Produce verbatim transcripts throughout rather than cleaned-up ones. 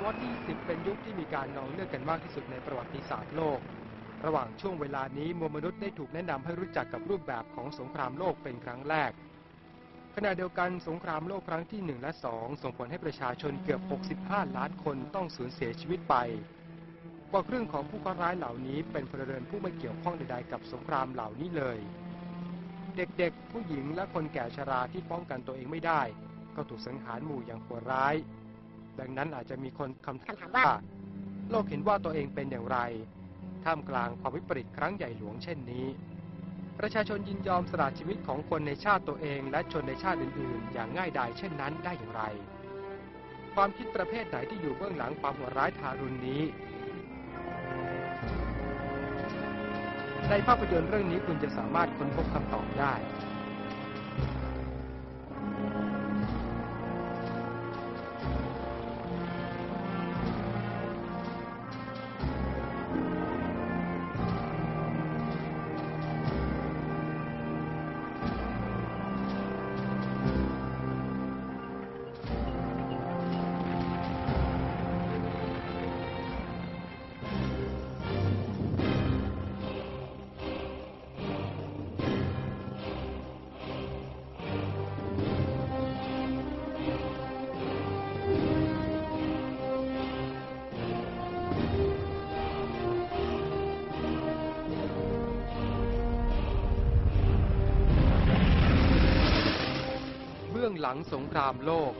วรรษที่ยี่สิบเป็นยุคที่มีการนองเลือดกันมากที่สุดในประวัติศาสตร์โลกระหว่างช่วงเวลานี้มวลมนุษย์ได้ถูกแนะนำให้รู้จักกับรูปแบบของสงครามโลกเป็นครั้งแรกขณะเดียวกันสงครามโลกครั้งที่หนึ่งและสองส่งผลให้ประชาชนเกือบหกสิบห้าล้านคนต้องสูญเสียชีวิตไปกว่าครึ่งของผู้ก่อร้ายเหล่านี้เป็นพลเรือนผู้ไม่เกี่ยวข้องใดๆกับสงครามเหล่านี้เลยเด็กๆผู้หญิงและคนแก่ชราที่ป้องกันตัวเองไม่ได้ก็ถูกสังหารหมู่อย่างโหดร้ายดังนั้นอาจจะมีคนคำถามว่าโลกเห็นว่าตัวเองเป็นอย่างไรท่ามกลางความวิปริตครั้งใหญ่หลวงเช่นนี้ประชาชนยินยอมสละชีวิตของคนในชาติตัวเองและชนในชาติอื่นๆอย่างง่ายดายเช่นนั้นได้อย่างไรความคิดประเภทไหนที่อยู่เบื้องหลังความโหดร้ายทารุณนี้ในภาพยนตร์เรื่องนี้คุณจะสามารถค้นพบคำตอบได้เบื้องหลังสงครามโลก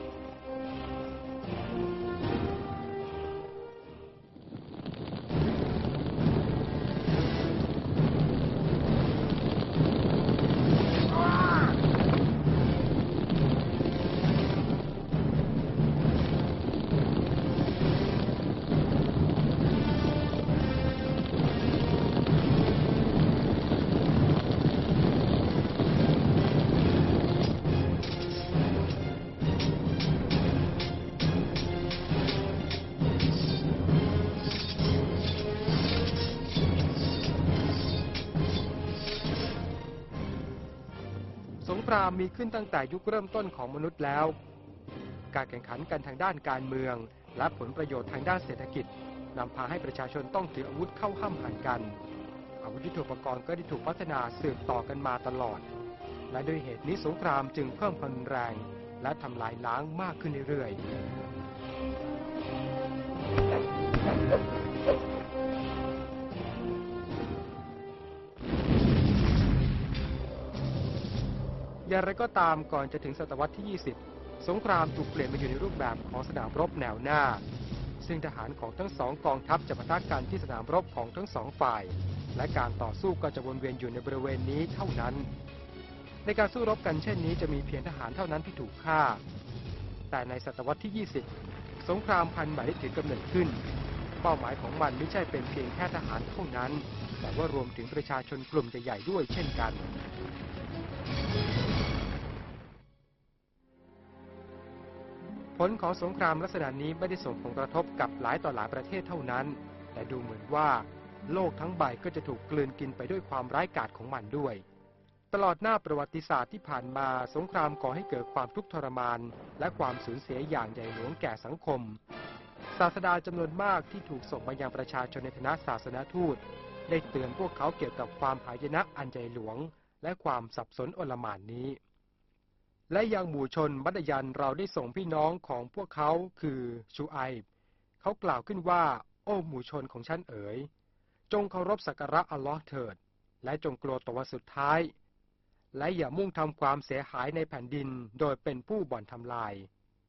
สงครามมีขึ้นตั้งแต่ยุคเริ่มต้นของมนุษย์แล้วการแข่งขันกันทางด้านการเมืองและผลประโยชน์ทางด้านเศรษฐกิจนำพาให้ประชาชนต้องถืออาวุธเข้าห้ำหั่นกันอาวุธยุทโธปกรณ์ก็ได้ถูกพัฒนาสืบต่อกันมาตลอดและด้วยเหตุนี้สงครามจึงเพิ่มความรุนแรงและทำลายล้างมากขึ้นเรื่อยๆอย่างไรก็ตามก่อนจะถึงศตวรรษที่ยี่สิบสงครามถูกเปลี่ยนมาอยู่ในรูปแบบของสนามรบแนวหน้าซึ่งทหารของทั้งสองกองทัพจะปะทะกันที่สนามรบของทั้งสองฝ่ายและการต่อสู้ก็จะวนเวียนอยู่ในบริเวณนี้เท่านั้นในการสู้รบกันเช่นนี้จะมีเพียงทหารเท่านั้นที่ถูกฆ่าแต่ในศตวรรษที่ยี่สิบสงครามพันธุ์ใหม่ได้ถือกำเนิดขึ้นเป้าหมายของมันไม่ใช่เป็นเพียงแค่ทหารเท่านั้นแต่ว่ารวมถึงประชาชนกลุ่มใหญ่ๆด้วยเช่นกันผลของสงครามลักษณะนี้ไม่ได้ส่งผลกระทบกับหลายต่อหลายประเทศเท่านั้นแต่ดูเหมือนว่าโลกทั้งใบก็จะถูกกลืนกินไปด้วยความร้ายกาจของมันด้วยตลอดหน้าประวัติศาสตร์ที่ผ่านมาสงครามก่อให้เกิดความทุกข์ทรมานและความสูญเสียอย่างใหญ่หลวงแก่สังคมศาสดาจำนวนมากที่ถูกส่งมายังประชาชนในฐานะศาสนทูตได้เตือนพวกเขาเกี่ยวกับความหายนะอันใหญ่หลวงและความสับสนโอลหม่านนี้และยังหมู่ชนมัดยันเราได้ส่งพี่น้องของพวกเขาคือชูไอบเขากล่าวขึ้นว่าโอ้หมู่ชนของฉันเอ๋ยจงเคารพสักการะอัลลอฮ์เถิดและจงกลัวต่อวันสุดท้ายและอย่ามุ่งทำความเสียหายในแผ่นดินโดยเป็นผู้บ่อนทำลาย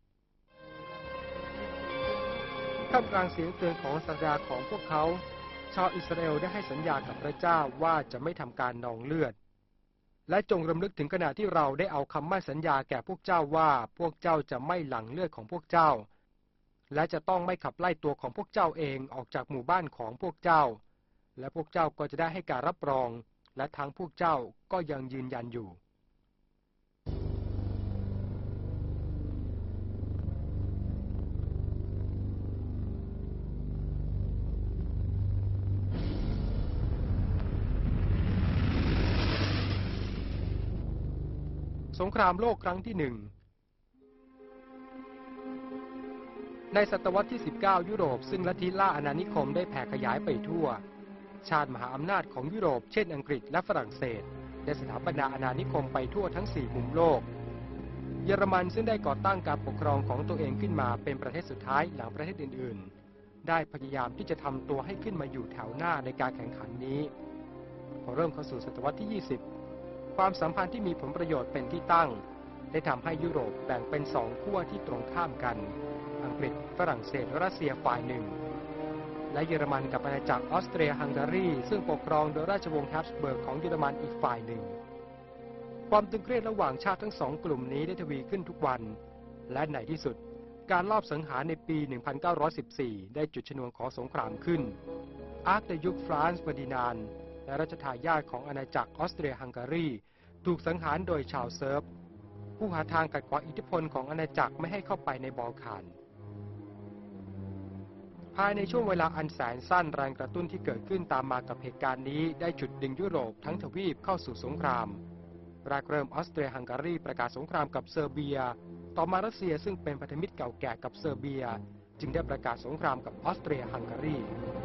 ท่ามกลางเสียงเตือนของศาสดาของพวกเขาชาวอิสราเอลได้ให้สัญญากับพระเจ้าว่าจะไม่ทำการนองเลือดและจงรำลึกถึงขณะที่เราได้เอาคำมั่นสัญญาแก่พวกเจ้าว่าพวกเจ้าจะไม่หลั่งเลือดของพวกเจ้าและจะต้องไม่ขับไล่ตัวของพวกเจ้าเองออกจากหมู่บ้านของพวกเจ้าและพวกเจ้าก็จะได้ให้การรับรองและทั้งพวกเจ้าก็ยังยืนยันอยู่ สงครามโลกครั้งที่หนึ่งในในศตวรรษที่ สิบเก้า ยุโรปซึ่งลัทธิล่าอาณานิคมได้แผ่ขยายไปทั่วชาติมหาอำนาจของยุโรปเช่นอังกฤษและฝรั่งเศสได้สถาปนาอาณานิคมไปทั่วทั้งสี่มุมโลกเยอรมันซึ่งได้ก่อตั้งการปกครองของตัวเองขึ้นมาเป็นประเทศสุดท้ายหลังประเทศอื่นๆได้พยายามที่จะทำตัวให้ขึ้นมาอยู่แถวหน้าในการแข่งขันนี้พอเริ่มเข้าสู่ศตวรรษที่ ยี่สิบ ความสัมพันธ์ที่มีผลประโยชน์เป็นที่ตั้งได้ทำให้ยุโรปแบ่งเป็นสองขั้วที่ตรงข้ามกันอังกฤษฝรั่งเศสและรัสเซียฝ่ายหนึ่งและเยอรมันกับอาณาจักรออสเตรียฮังการีซึ่งปกครองโดยราชวงศ์แฮปสเบิร์กของเยอรมันอีกฝ่ายหนึ่งความตึงเครียดระหว่างชาติทั้งสองกลุ่มนี้ได้ทวีขึ้นทุกวันและในที่สุดการลอบสังหารในปี หนึ่งพันเก้าร้อยสิบสี่ ได้จุดชนวนของสงครามขึ้นอาร์คเดยุคฟรานซ์เฟอร์ดินานด์และรัชทายาทของอาณาจักรออสเตรียฮังการีถูกสังหารโดยชาวเซิร์ฟผู้หาทางขัดขวางอิทธิพลของอาณาจักรไม่ให้เข้าไปในบอลข่านภายในช่วงเวลาอันแสนสั้นแรงกระตุ้นที่เกิดขึ้นตามมากับเหตุการณ์นี้ได้จุดดึงยุโรปทั้งทวีปเข้าสู่สงครามแรกเริ่มออสเตรียฮังการีประกาศสงครามกับเซอร์เบียต่อมารัสเซียซึ่งเป็นพันธมิตรเก่าแก่กับเซอร์เบียจึงได้ประกาศสงครามกับออสเตรียฮังการี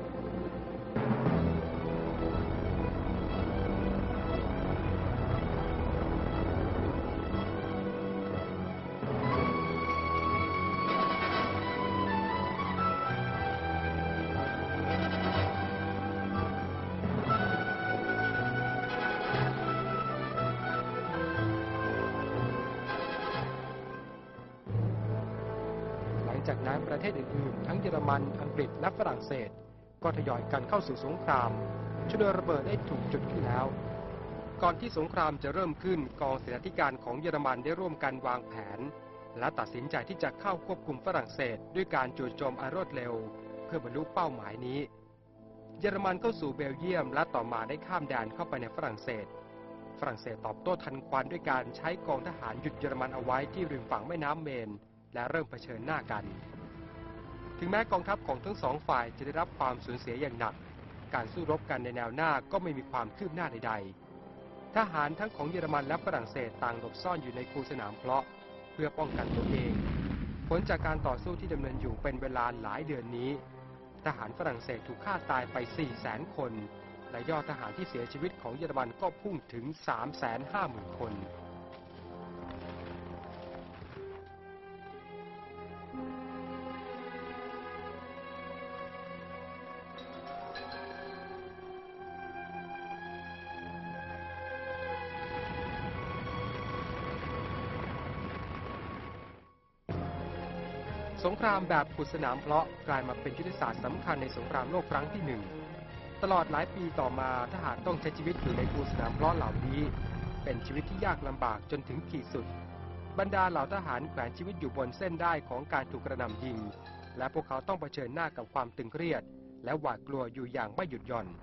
จากนั้นประเทศอื่นๆทั้งเยอรมันอังกฤษและฝรั่งเศสก็ทยอยกันเข้าสู่สงครามชนวนระเบิดได้ถูกจุดขึ้นแล้วก่อนที่สงครามจะเริ่มขึ้นกองเสนาธิการของเยอรมันได้ร่วมกันวางแผนและตัดสินใจที่จะเข้าควบคุมฝรั่งเศสด้วยการจู่โจมอันรวดเร็วเพื่อบรรลุเป้าหมายนี้เยอรมันเข้าสู่เบลเยียมและต่อมาได้ข้ามแดนเข้าไปในฝรั่งเศสฝรั่งเศสตอบโต้ทันควันด้วยการใช้กองทหารหยุดเยอรมันเอาไว้ที่ริมฝั่งแม่น้ำเมนและเริ่มเผชิญหน้ากันถึงแม้กองทัพของทั้งสองฝ่ายจะได้รับความสูญเสียอย่างหนักการสู้รบกันในแนวหน้าก็ไม่มีความคืบหน้าใดๆทหารทั้งของเยอรมันและฝรั่งเศสต่างหลบซ่อนอยู่ในคูสนามเพลาะเพื่อป้องกันตัวเองผลจากการต่อสู้ที่ดำเนินอยู่เป็นเวลาหลายเดือนนี้ทหารฝรั่งเศสถูกฆ่าตายไป สี่แสน คนและยอดทหารที่เสียชีวิตของเยอรมันก็พุ่งถึง สามแสนห้าหมื่น คนสงครามแบบขุดสนามเพลาะกลายมาเป็นยุทธศาสตร์สำคัญในสงครามโลกครั้งที่หนึ่งตลอดหลายปีต่อมาทหารต้องใช้ชีวิตอยู่ในคูสนามเพลาะเหล่านี้เป็นชีวิตที่ยากลำบากจนถึงขีดสุดบรรดาเหล่าทหารแขวนชีวิตอยู่บนเส้นได้ของการถูกกระหน่ำยิงและพวกเขาต้องเผชิญหน้ากับความตึงเครียดและหวาดกลัวอยู่อย่างไม่หยุดหย่อน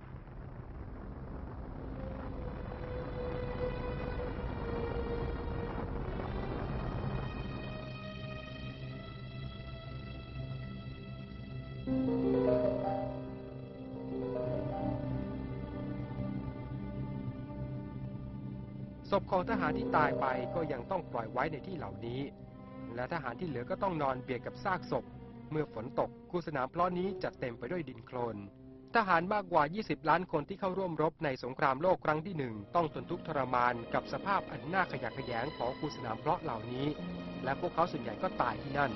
ศพของทหารที่ตายไปก็ยังต้องปล่อยไว้ในที่เหล่านี้และทหารที่เหลือก็ต้องนอนเบียดกับซากศพเมื่อฝนตกคูสนามเพลาะนี้จะเต็มไปด้วยดินโคลนทหารมากกว่ายี่สิบล้านคนที่เข้าร่วมรบในสงครามโลกครั้งที่หนึ่งต้องทนทุกข์ทรมานกับสภาพอันน่าขยะแขยงของคูสนามเพลาะเหล่านี้และพวกเขาส่วนใหญ่ก็ตายที่นั่น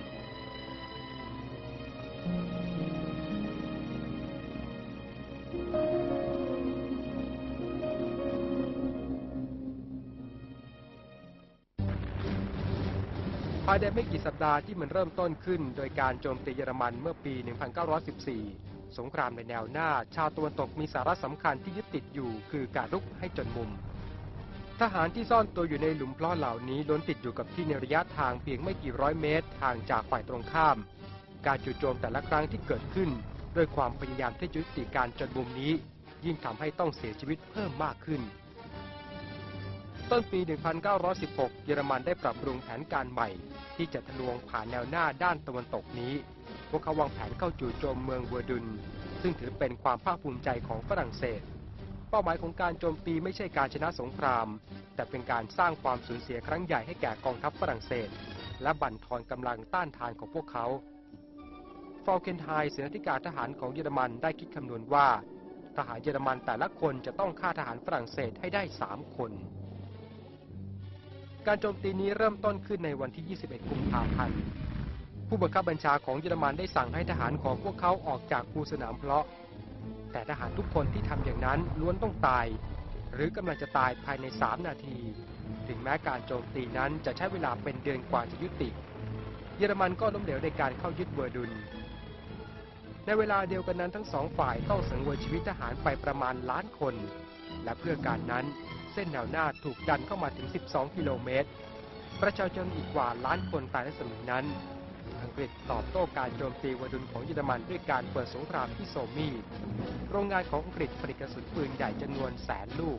ภายในไม่กี่สัปดาห์ที่มันเริ่มต้นขึ้นโดยการโจมตีเยอรมันเมื่อปี หนึ่งพันเก้าร้อยสิบสี่ สงครามในแนวหน้าชาวตะวันตกมีสาระสำคัญที่ยึดติดอยู่คือการรุกให้จนมุมทหารที่ซ่อนตัวอยู่ในหลุมเพลาะเหล่านี้ล้วนติดอยู่กับที่ในระยะทางเพียงไม่กี่ร้อยเมตรห่างจากฝ่ายตรงข้ามการจู่โจมแต่ละครั้งที่เกิดขึ้นด้วยความพยายามที่จะยุติการจนมุมนี้ยิ่งทำให้ต้องเสียชีวิตเพิ่มมากขึ้นต้นปี หนึ่งพันเก้าร้อยสิบหก เยอรมันได้ปรับปรุงแผนการใหม่ที่จะทะลวงผ่านแนวหน้าด้านตะวันตกนี้พวกเขาวางแผนเข้าจู่โจมเมืองเวอร์ดุนซึ่งถือเป็นความภาคภูมิใจของฝรั่งเศสเป้าหมายของการโจมตีไม่ใช่การชนะสงครามแต่เป็นการสร้างความสูญเสียครั้งใหญ่ให้แก่กองทัพฝรั่งเศสและบั่นทอนกำลังต้านทานของพวกเขาฟอลเกนไฮน์เสนาธิการทหารของเยอรมันได้คิดคำนวณว่าทหารเยอรมันแต่ละคนจะต้องฆ่าทหารฝรั่งเศสให้ได้สามคนการโจมตีนี้เริ่มต้นขึ้นในวันที่ ยี่สิบเอ็ด กุมภาพันธ์ผู้บังคับบัญชาของเยอรมันได้สั่งให้ทหารของพวกเขาออกจากภูสนามเพลาะแต่ทหารทุกคนที่ทำอย่างนั้นล้วนต้องตายหรือกำลังจะตายภายในสามนาทีถึงแม้การโจมตีนั้นจะใช้เวลาเป็นเดือนกว่าจะยุติเยอรมันก็ล้มเหลวในการเข้ายึดเวอร์ดุนในเวลาเดียวกันนั้นทั้งสองฝ่ายต้องสังเวยชีวิตทหารไปประมาณล้านคนและเพื่อการนั้นเส้นแนวหน้าถูกดันเข้ามาถึงสิบสองกิโลเมตรประชาชนอีกกว่าล้านคนตายในสมัยนั้นอังกฤษตอบโต้การโจมตีเวอร์ดุนของเยอรมันด้วยการเปิดสงครามที่โซมีโรงงานของอังกฤษผลิตกระสุนปืนใหญ่จำนวนแสนลูก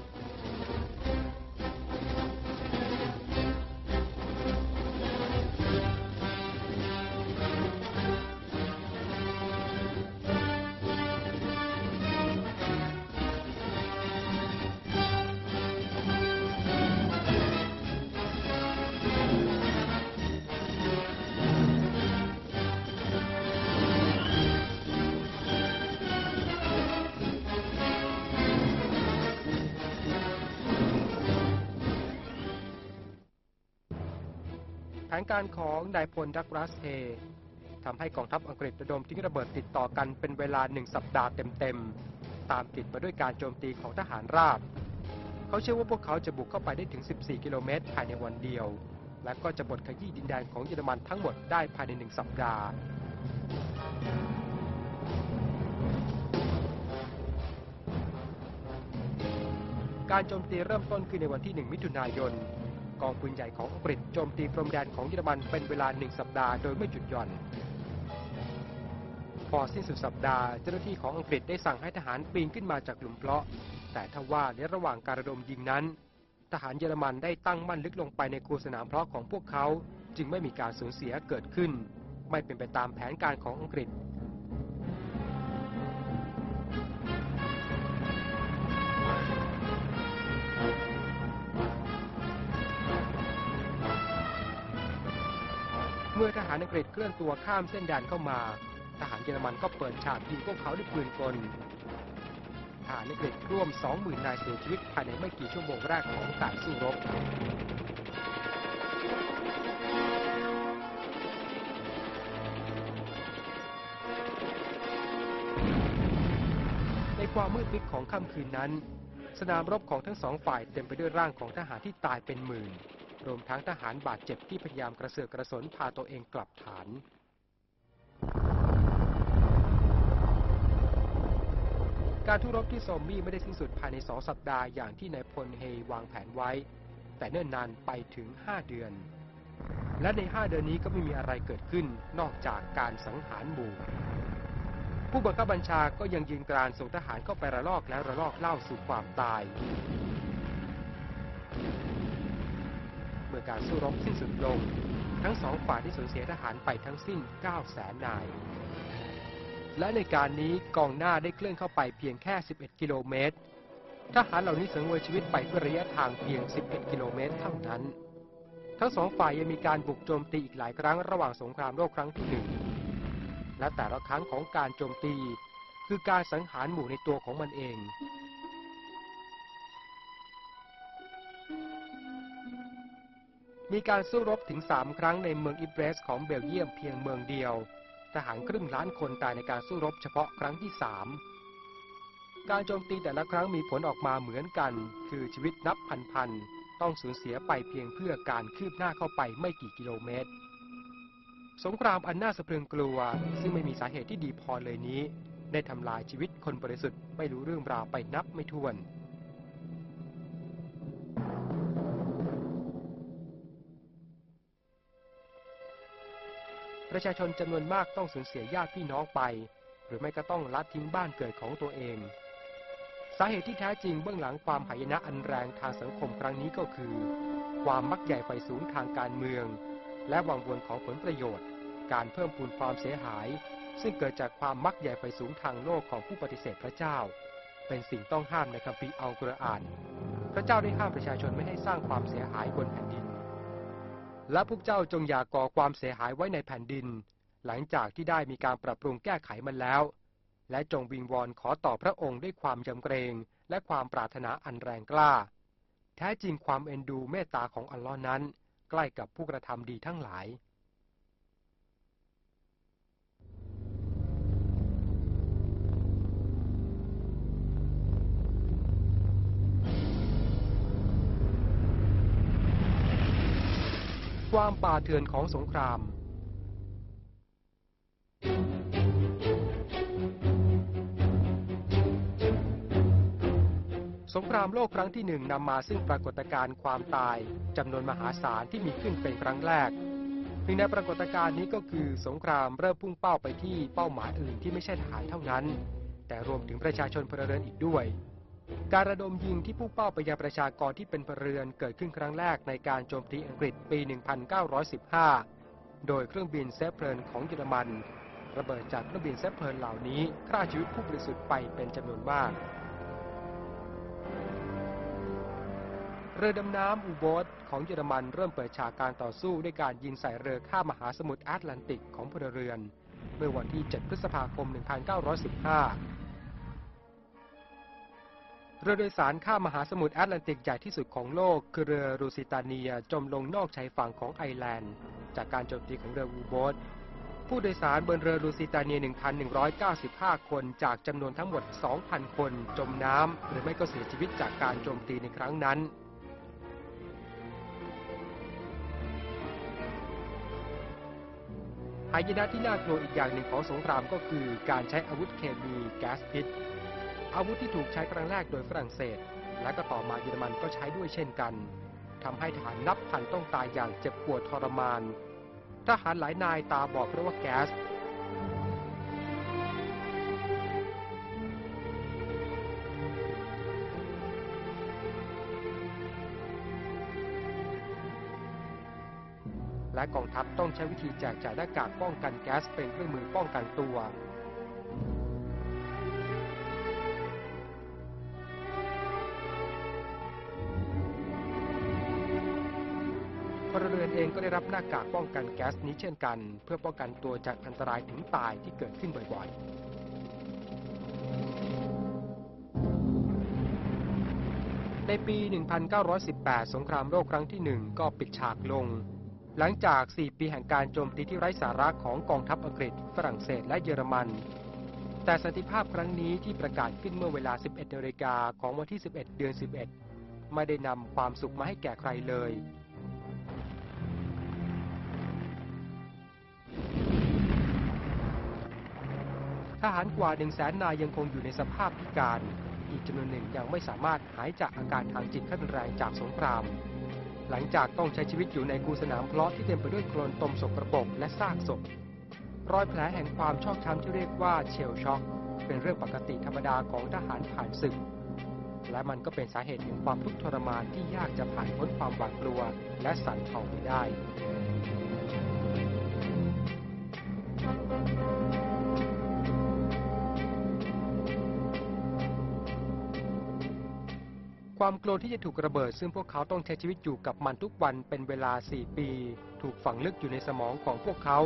แผนการของนายพลดักลาสเฮทำให้กองทัพอังกฤษระดมทิ้งระเบิดติดต่อกันเป็นเวลาหนึ่งสัปดาห์เต็มๆตามติดมาด้วยการโจมตีของทหารราบเขาเชื่อว่าพวกเขาจะบุกเข้าไปได้ถึงสิบสี่กิโลเมตรภายในวันเดียวและก็จะบดขยี้ดินแดนของเยอรมันทั้งหมดได้ภายในหนึ่งสัปดาห์การโจมตีเริ่มต้นขึ้นในวันที่หนึ่งมิถุนายนกองปืนใหญ่ของอังกฤษโจมตีพรมแดนของเยอรมันเป็นเวลาหนึ่งสัปดาห์โดยไม่หยุดหย่อนพอสิ้นสุดสัปดาห์เจ้าหน้าที่ของอังกฤษได้สั่งให้ทหารปีนขึ้นมาจากหลุมเพาะแต่ทว่าในระหว่างการระดมยิงนั้นทหารเยอรมันได้ตั้งมั่นลึกลงไปในคูสนามเพาะของพวกเขาจึงไม่มีการสูญเสียเกิดขึ้นไม่เป็นไปตามแผนการของอังกฤษเมื่อทหารอังกฤษเคลื่อนตัวข้ามเส้นแดนเข้ามาทหารเยอรมันก็เปิดฉากยิงพวกเขาด้วยปืนกลทหารอังกฤษร่วม สองหมื่น นายเสียชีวิตภายในไม่กี่ชั่วโมงแรกของการสู้รบในความมืดมิดของค่ำคืนนั้นสนามรบของทั้งสองฝ่ายเต็มไปด้วยร่างของทหารที่ตายเป็นหมื่นรวมทั้งทหารบาดเจ็บที่พยายามกระเสือกกระสนพาตัวเองกลับฐานการทุรบที่โซมมี่ไม่ได้สิ้นสุดภายในสองสัปดาห์อย่างที่นายพลเฮวางแผนไว้แต่เนิ่นนานไปถึงห้าเดือนและในห้าเดือนนี้ก็ไม่มีอะไรเกิดขึ้นนอกจากการสังหารหมู่ผู้บังคับบัญชาก็ยังยืนกรานส่งทหารเข้าไประลอกแล้วระลอกเล่าสู่ความตายเมื่อการสู้รบสิ้นสุดลงทั้งสองฝ่ายได้สูญเสียทหารไปทั้งสิ้น เก้าแสน นายและในการนี้กองหน้าได้เคลื่อนเข้าไปเพียงแค่สิบเอ็ดกิโลเมตรทหารเหล่านี้สังเวยชีวิตไปเพื่อระยะทางเพียงสิบเอ็ดกิโลเมตรเท่านั้นทั้งสองฝ่ายยังมีการบุกโจมตีอีกหลายครั้งระหว่างสงครามโลกครั้งที่หนึ่งและแต่ละครั้งของการโจมตีคือการสังหารหมู่ในตัวของมันเองมีการสู้รบถึงสามครั้งในเมืองอิบเรสของเบลเยียมเพียงเมืองเดียวทหารครึ่งล้านคนตายในการสู้รบเฉพาะครั้งที่สามการโจมตีแต่ละครั้งมีผลออกมาเหมือนกันคือชีวิตนับพันๆต้องสูญเสียไปเพียงเพื่อการคืบหน้าเข้าไปไม่กี่กิโลเมตรสงครามอันน่าสะพรึงกลัวซึ่งไม่มีสาเหตุที่ดีพอเลยนี้ได้ทำลายชีวิตคนบริสุทธิ์ไม่รู้เรื่องราวไปนับไม่ถ้วนประชาชนจำนวนมากต้องสูญเสียญาติพี่น้องไปหรือไม่ก็ต้องละทิ้งบ้านเกิดของตัวเองสาเหตุที่แท้จริงเบื้องหลังความหายนะอันแรงทางสังคมครั้งนี้ก็คือความมักใหญ่ไฟสูงทางการเมืองและวังวนของผลประโยชน์การเพิ่มพูนความเสียหายซึ่งเกิดจากความมักใหญ่ไฟสูงทางโลกของผู้ปฏิเสธพระเจ้าเป็นสิ่งต้องห้ามในคัมภีร์อัลกุรอานพระเจ้าได้ห้ามประชาชนไม่ให้สร้างความเสียหายบนแผ่นดินและพวกเจ้าจงอย่าก่อความเสียหายไว้ในแผ่นดินหลังจากที่ได้มีการปรับปรุงแก้ไขมันแล้วและจงวิงวอนขอต่อพระองค์ด้วยความยำเกรงและความปรารถนาอันแรงกล้าแท้จริงความเอ็นดูเมตตาของอัลลอฮ์นั้นใกล้กับผู้กระทำดีทั้งหลายความป่าเถื่อนของสงครามสงครามโลกครั้งที่หนึ่งนำมาซึ่งปรากฏการณ์ความตายจำนวนมหาศาลที่มีขึ้นเป็นครั้งแรกหนึ่งในปรากฏการณ์นี้ก็คือสงครามเริ่มพุ่งเป้าไปที่เป้าหมายอื่นที่ไม่ใช่ทหารเท่านั้นแต่รวมถึงประชาชนพลเรือนอีกด้วยการระดมยิงที่พุ่งเป้าไปยังประชากรที่เป็นพลเรือนเกิดขึ้นครั้งแรกในการโจมตีอังกฤษปี หนึ่งพันเก้าร้อยสิบห้า โดยเครื่องบินเซฟเพลินของเยอรมันระเบิดจากเครื่องบินเซฟเพลินเหล่านี้ฆ่าชีวิตผู้บริสุทธิ์ไปเป็นจำนวนมากเรือดำน้ำอูโบทของเยอรมันเริ่มเปิดฉากการต่อสู้ด้วยการยิงใส่เรือข้ามมหาสมุทรแอตแลนติกของพลเรือนเมื่อวันที่ เจ็ด พฤษภาคม หนึ่งพันเก้าร้อยสิบห้า เรือโดยสารข้ามมหาสมุทรแอตแลนติกใหญ่ที่สุดของโลกคือเรือรูซิตาเนียจมลงนอกชายฝั่งของไอร์แลนด์จากการโจมตีของเรืออูโบทผู้โดยสารบนเรือรูซิตาเนีย หนึ่งพันหนึ่งร้อยเก้าสิบห้า คนจากจำนวนทั้งหมด สองพัน คนจมน้ำหรือไม่ก็เสียชีวิตจากการโจมตีในครั้งนั้นหายนะที่น่ากลัวอีกอย่างหนึ่งของสงครามก็คือการใช้อาวุธเคมีแก๊สพิษอาวุธที่ถูกใช้ครั้งแรกโดยฝรั่งเศสและก็ต่อมาเยอรมันก็ใช้ด้วยเช่นกันทำให้ทหารนับพันต้องตายอย่างเจ็บปวดทรมานทหารหลายนายตาบอดเพราะว่าแก๊สและกองทัพต้องใช้วิธีแจกจ่ายหน้ากากป้องกันแก๊สเป็นเครื่องมือป้องกันตัวพลเรือนเองก็ได้รับหน้ากากป้องกันแก๊สนี้เช่นกันเพื่อป้องกันตัวจากอันตรายถึงตายที่เกิดขึ้นบ่อยๆในปี หนึ่งพันเก้าร้อยสิบแปด สงครามโลกครั้งที่หนึ่งก็ปิดฉากลงหลังจาก สี่ ปีแห่งการโจมตีที่ไร้สาระของกองทัพอังกฤษฝรั่งเศสและเยอรมันแต่สันติภาพครั้งนี้ที่ประกาศขึ้นเมื่อเวลา สิบเอ็ด นาฬิกาของวันที่ สิบเอ็ด เดือน สิบเอ็ด ไม่ได้นำความสุขมาให้แก่ใครเลยทหารกว่า หนึ่งแสน นายยังคงอยู่ในสภาพพิการอีกจำนวนหนึ่งยังไม่สามารถหายจากอาการทางจิตขั้นรุนแรงจากสงครามหลังจากต้องใช้ชีวิตอยู่ในคูสนามเพลาะที่เต็มไปด้วยโคลนตมสกปรกและซากศพรอยแผลแห่งความชอกช้ำที่เรียกว่าเชลช็อกเป็นเรื่องปกติธรรมดาของทหารผ่านศึกและมันก็เป็นสาเหตุแห่งความทุกข์ทรมานที่ยากจะผ่านพ้นความหวาดกลัวและสั่นเทาไปได้ความกลัวที่จะถูกระเบิดซึ่งพวกเขาต้องใช้ชีวิตอยู่กับมันทุกวันเป็นเวลา สี่ ปีถูกฝังลึกอยู่ในสมองของพวกเขา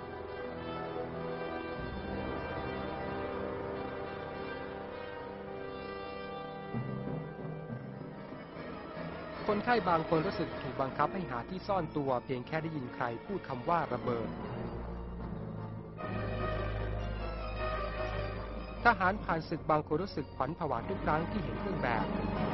คนไข้บางคนรู้สึกถูกบังคับให้หาที่ซ่อนตัวเพียงแค่ได้ยินใครพูดคำว่าระเบิดทหารผ่านศึกบางคนรู้สึกขวัญผวาทุกครั้งที่เห็นเครื่องแบบ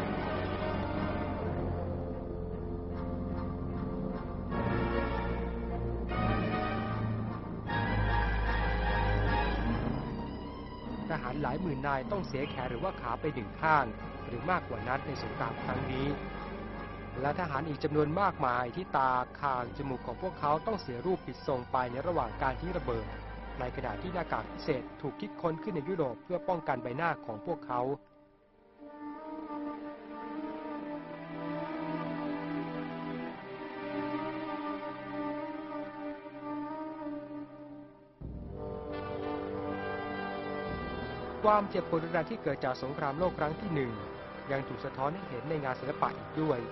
ทหารหลายหมื่นนายต้องเสียแขนหรือว่าขาไปหนึ่งข้างหรือมากกว่านั้นในสงครามครั้งนี้และทหารอีกจำนวนมากมายที่ตาคางจมูกของพวกเขาต้องเสียรูปผิดทรงไปในระหว่างการทิ้งระเบิดในขณะที่หน้ากากพิเศษถูกคิดค้นขึ้นในยุโรปเพื่อป้องกันใบหน้าของพวกเขาความเจ็บปวดรุนแรงที่เกิดจากสงครามโลกครั้งที่หนึ่งยังถูกสะท้อนให้เห็นในงานศิลปะอีกด้วย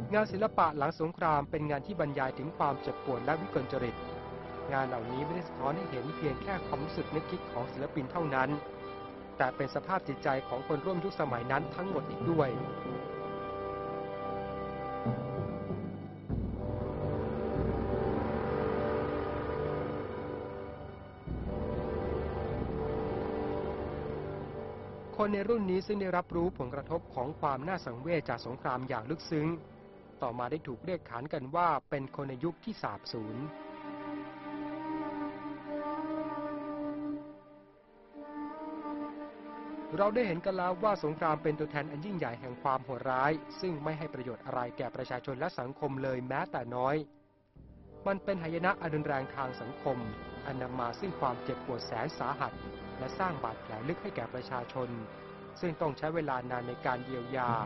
งานศิลปะหลังสงครามเป็นงานที่บรรยายถึงความเจ็บปวดและวิกลจริตงานเหล่านี้ไม่ได้สะท้อนให้เห็นเพียงแค่ความรู้สึกนึกคิดของศิลปินเท่านั้นแต่เป็นสภาพจิตใจของคนร่วมยุคสมัยนั้นทั้งหมดอีกด้วยคนในรุ่นนี้ซึ่งได้รับรู้ผลกระทบของความน่าสังเวชจากสงครามอย่างลึกซึ้งต่อมาได้ถูกเรียกขานกันว่าเป็นคนในยุคที่สาบสูญเราได้เห็นกันแล้วว่าสงครามเป็นตัวแทนอันยิ่งใหญ่แห่งความโหดร้ายซึ่งไม่ให้ประโยชน์อะไรแก่ประชาชนและสังคมเลยแม้แต่น้อยมันเป็นหายนะอันรุนแรงทางสังคมอันนำมาซึ่งความเจ็บปวดแสนสาหัสและสร้างบาดแผลลึกให้แก่ประชาชนซึ่งต้องใช้เวลานานในการเยียวยา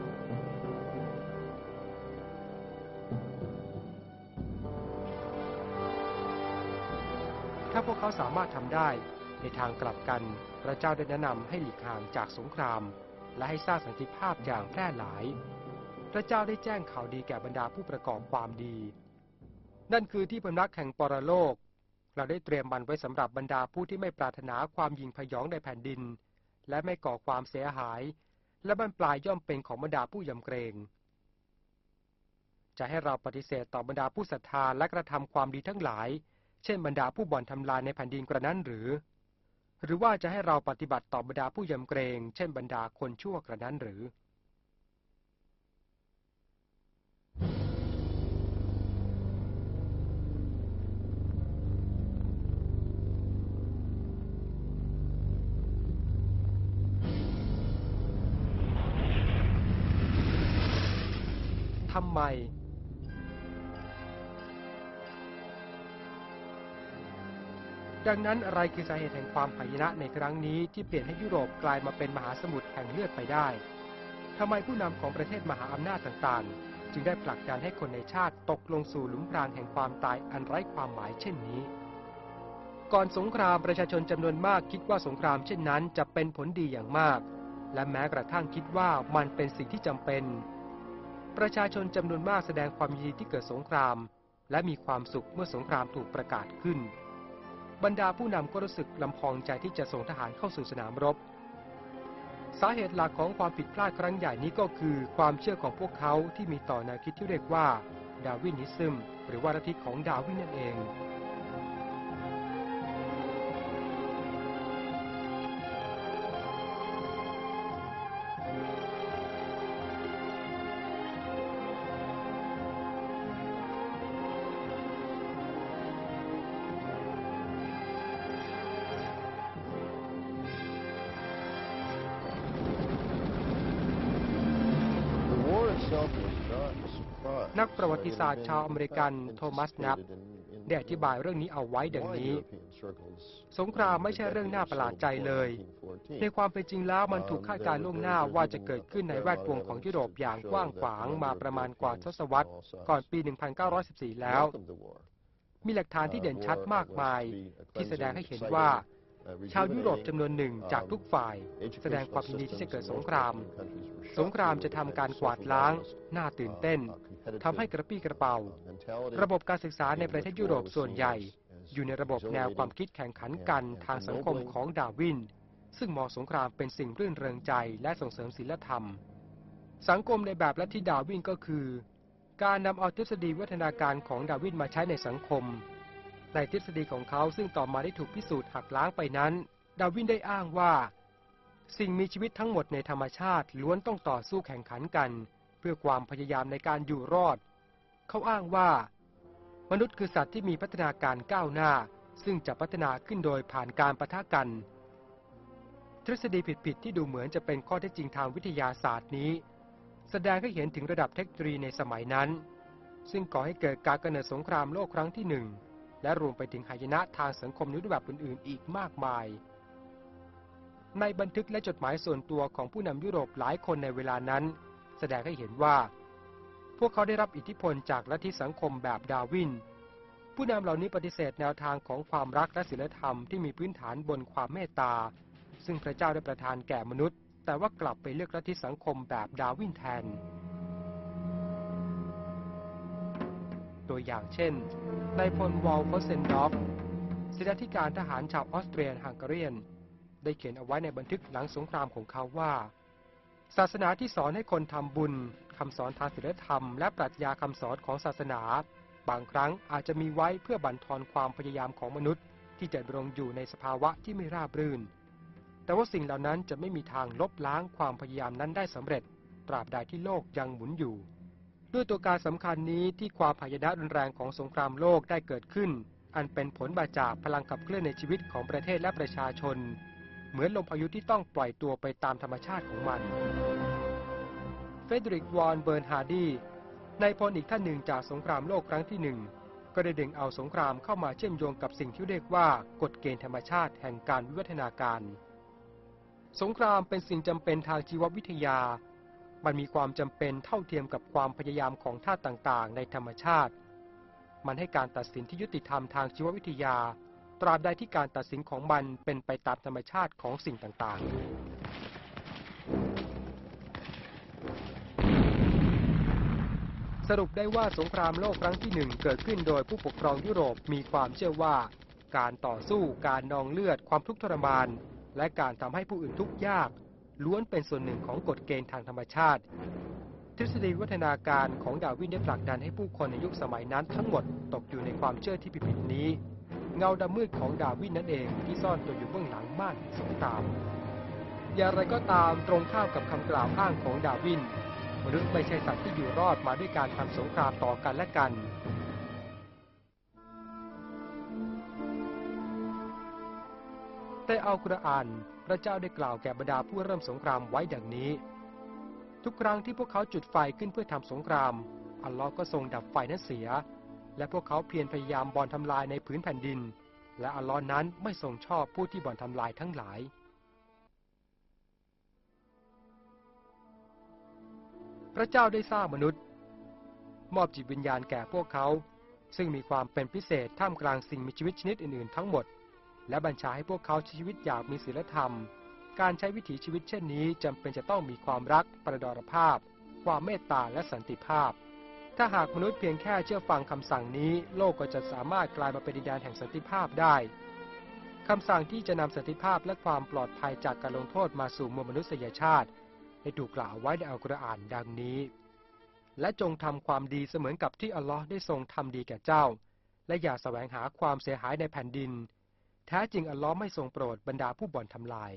ถ้าพวกเขาสามารถทำได้ในทางกลับกันพระเจ้าได้แนะนำให้หลีกห่างจากสงครามและให้สร้างสันติภาพอย่างแพร่หลายพระเจ้าได้แจ้งข่าวดีแก่บรรดาผู้ประกอบความดีนั่นคือที่พำนักแห่งปรโลกเราได้เตรียมมันไว้สำหรับบรรดาผู้ที่ไม่ปรารถนาความยิ่งพยองในแผ่นดินและไม่ก่อความเสียหายและบรรปลายย่อมเป็นของบรรดาผู้ยำเกรงจะให้เราปฏิเสธต่อบรรดาผู้ศรัทธาและกระทำความดีทั้งหลายเช่นบรรดาผู้บ่อนทำลายในแผ่นดินกระนั้นหรือหรือว่าจะให้เราปฏิบัติต่อบรรดาผู้ยำเกรงเช่นบรรดาคนชั่วกระนั้นหรือทำไมดังนั้นอะไรคือสาเหตุแห่งความหายนะในครั้งนี้ที่เปลี่ยนให้ยุโรปกลายมาเป็นมหาสมุทรแห่งเลือดไปได้ทำไมผู้นำของประเทศมหาอำนาจต่างๆจึงได้ผลักดันให้คนในชาติตกลงสู่หลุมพรางแห่งความตายอันไร้ความหมายเช่นนี้ก่อนสงครามประชาชนจำนวนมากคิดว่าสงครามเช่นนั้นจะเป็นผลดีอย่างมากและแม้กระทั่งคิดว่ามันเป็นสิ่งที่จำเป็นประชาชนจำนวนมากแสดงความยินดีที่เกิดสงครามและมีความสุขเมื่อสงครามถูกประกาศขึ้นบรรดาผู้นำก็รู้สึกลำพองใจที่จะส่งทหารเข้าสู่สนามรบสาเหตุหลักของความผิดพลาดครั้งใหญ่นี้ก็คือความเชื่อของพวกเขาที่มีต่อแนวคิดที่เรียกว่าดาร์วินิซึมหรือว่าลัทธิของดาร์วินนั่นเองนักประวัติศาสตร์ชาวอเมริกันโทมัสนับได้อธิบายเรื่องนี้เอาไว้ดังนี้สงครามไม่ใช่เรื่องน่าประหลาดใจเลยในความเป็นจริงแล้วมันถูกคาดการณ์ล่วงหน้าว่าจะเกิดขึ้นในแวดวงของยุโรปอย่างกว้างขวางมาประมาณกว่าทศวรรษก่อนปี หนึ่งพันเก้าร้อยสิบสี่ แล้วมีหลักฐานที่เด่นชัดมากมายที่แสดงให้เห็นว่าชาวยุโรปจำนวนหนึ่งจากทุกฝ่ายแสดงความยินดีที่จะเกิดสงครามสงครามจะทำการกวาดล้างน่าตื่นเต้นทำให้กระปี้กระเป๋าระบบการศึกษาในประเทศยุโรปส่วนใหญ่อยู่ในระบบแนวความคิดแข่งขันกันทางสังคมของดาร์วินซึ่งมองสงครามเป็นสิ่งรื่นเริงใจและส่งเสริมศีลธรรมสังคมในแบบลัทธิดาร์วินก็คือการนำเอาทฤษฎีวัฒนาการของดาร์วินมาใช้ในสังคมในทฤษฎีของเขาซึ่งต่อมาได้ถูกพิสูจน์หักล้างไปนั้นดาร์วินได้อ้างว่าสิ่งมีชีวิตทั้งหมดในธรรมชาติล้วนต้องต่อสู้แข่งขันกันเพื่อความพยายามในการอยู่รอดเขาอ้างว่ามนุษย์คือสัตว์ที่มีพัฒนาการก้าวหน้าซึ่งจะพัฒนาขึ้นโดยผ่านการปะทะกันทฤษฎีผิดๆที่ดูเหมือนจะเป็นข้อเท็จจริงทางวิทยาศาสตร์นี้แสดงให้เห็นถึงระดับเทคโนโลยีในสมัยนั้นซึ่งก่อให้เกิดการกำเนิดสงครามโลกครั้งที่หนึ่งและรวมไปถึงหายนะทางสังคมในรูปแบบอื่นๆอีกมากมายในบันทึกและจดหมายส่วนตัวของผู้นำยุโรปหลายคนในเวลานั้นแสดงให้เห็นว่าพวกเขาได้รับอิทธิพลจากลัทธิสังคมแบบดาร์วินผู้นำเหล่านี้ปฏิเสธแนวทางของความรักและศีลธรรมที่มีพื้นฐานบนความเมตตาซึ่งพระเจ้าได้ประทานแก่มนุษย์แต่ว่ากลับไปเลือกลัทธิสังคมแบบดาร์วินแทนตัวอย่างเช่นนายพลวอลเฟอร์เซนดอฟเสนาธิการทหารชาวออสเตรียฮังการีนได้เขียนเอาไว้ในบันทึกหลังสงครามของเขาว่าศาสนาที่สอนให้คนทำบุญคำสอนทางศีลธรรมและปรัชญาคำสอนของศาสนาบางครั้งอาจจะมีไว้เพื่อบั่นทอนความพยายามของมนุษย์ที่จะดำรงอยู่ในสภาวะที่ไม่ราบรื่นแต่ว่าสิ่งเหล่านั้นจะไม่มีทางลบล้างความพยายามนั้นได้สำเร็จตราบใดที่โลกยังหมุนอยู่ด้วยตัวการสำคัญนี้ที่ความพยายามรุนแรงของสงครามโลกได้เกิดขึ้นอันเป็นผลมาจากพลังขับเคลื่อนในชีวิตของประเทศและประชาชนเหมือนลมพายุที่ต้องปล่อยตัวไปตามธรรมชาติของมันเฟเดริกวอนเบิร์นฮาร์ดีนายพลอีกท่านหนึ่งจากสงครามโลกครั้งที่หนึ่งก็ได้ดึงเอาสงครามเข้ามาเชื่อมโยงกับสิ่งที่เรียกว่ากฎเกณฑ์ธรรมชาติแห่งการวิวัฒนาการสงครามเป็นสิ่งจำเป็นทางชีววิทยามันมีความจำเป็นเท่าเทียมกับความพยายามของธาตุต่างๆในธรรมชาติมันให้การตัดสินที่ยุติธรรมทางชีววิทยาตราบใดที่การตัดสินของมันเป็นไปตามธรรมชาติของสิ่งต่างๆสรุปได้ว่าสงครามโลกครั้งที่หนึ่งเกิดขึ้นโดยผู้ปกครองยุโรปมีความเชื่อว่าการต่อสู้การนองเลือดความทุกข์ทรมานและการทำให้ผู้อื่นทุกข์ยากล้วนเป็นส่วนหนึ่งของกฎเกณฑ์ทางธรรมชาติทฤษฎีวัฒนาการของดาร์วินได้ผลักดันให้ผู้คนในยุคสมัยนั้นทั้งหมดตกอยู่ในความเชื่อที่ผิดๆนี้เงาดำมืดของดาร์วินนั่นเองที่ซ่อนตัวอยู่เบื้องหลังม่านสงครามอย่างไรก็ตามตรงข้ามกับคำกล่าวอ้างของดาร์วินมนุษย์ไม่ใช่สัตว์ที่อยู่รอดมาด้วยการทำสงครามต่อกันและกันแต่อัลกุรอานพระเจ้าได้กล่าวแก่บรรดาผู้เริ่มสงครามไว้ดังนี้ทุกครั้งที่พวกเขาจุดไฟขึ้นเพื่อทำสงครามอัลลอฮ์ก็ทรงดับไฟนั้นเสียและพวกเขาเพียรพยายามบ่อนทำลายในผืนแผ่นดินและอัลลอฮ์นั้นไม่ทรงชอบผู้ที่บ่อนทำลายทั้งหลายพระเจ้าได้สร้างมนุษย์มอบจิตวิญญาณแก่พวกเขาซึ่งมีความเป็นพิเศษท่ามกลางสิ่งมีชีวิตชนิดอื่นๆทั้งหมดและบัญชาให้พวกเขาใช้ชีวิตอย่างมีศีลธรรมการใช้วิถีชีวิตเช่นนี้จำเป็นจะต้องมีความรักประดรภาพความเมตตาและสันติภาพถ้าหากมนุษย์เพียงแค่เชื่อฟังคำสั่งนี้โลกก็จะสามารถกลายมาเป็นดินแดนแห่งสันติภาพได้คำสั่งที่จะนำสันติภาพและความปลอดภัยจากการลงโทษมาสู่มวลมนุษยชาติได้ถูกกล่าวไว้ในอัลกุรอานดังนี้และจงทำความดีเสมือนกับที่อัลลอฮ์ได้ทรงทำดีแก่เจ้าและอย่าแสวงหาความเสียหายในแผ่นดินแท้จริงอัลลอฮ์ไม่ทรงโปรดบรรดาผู้บ่อนทำลาย